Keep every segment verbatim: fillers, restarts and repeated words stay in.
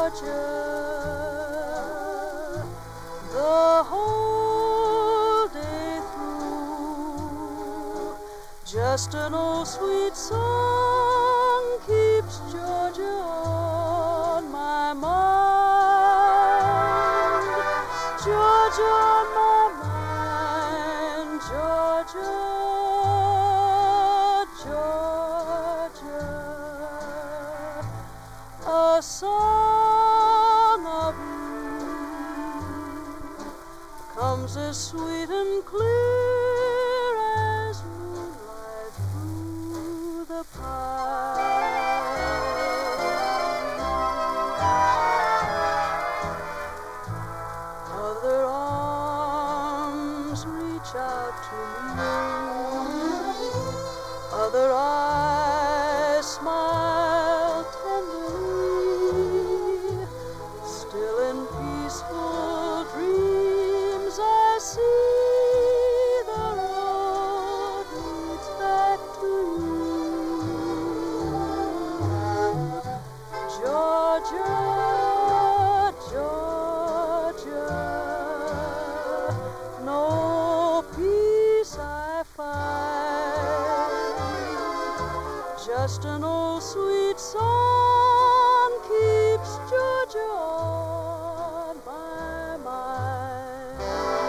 Georgia, the whole day through. Just an old sweet song keeps Georgia on my mind. Georgia on my mind, Georgia, Georgia. A song of you comes as sweet and clear as moonlight through the pine. Other arms reach out to me, other eyes smile tenderly. Still in peaceful dreams I see the road leads back to you. Georgia, Georgia, no peace I find. Just an old sweet song keeps Georgia on my mind.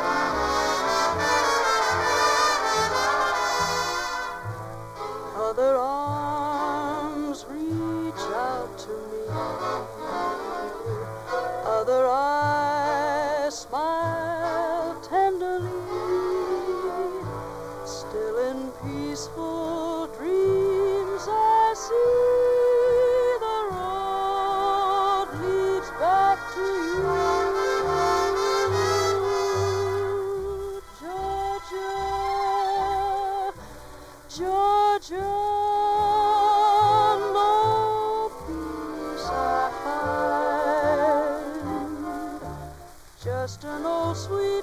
Other arms reach out to me, other eyes smile tenderly. Still in peaceful dreams I see the road leads back to you. Georgia, Georgia, no peace I find. Just an old sweet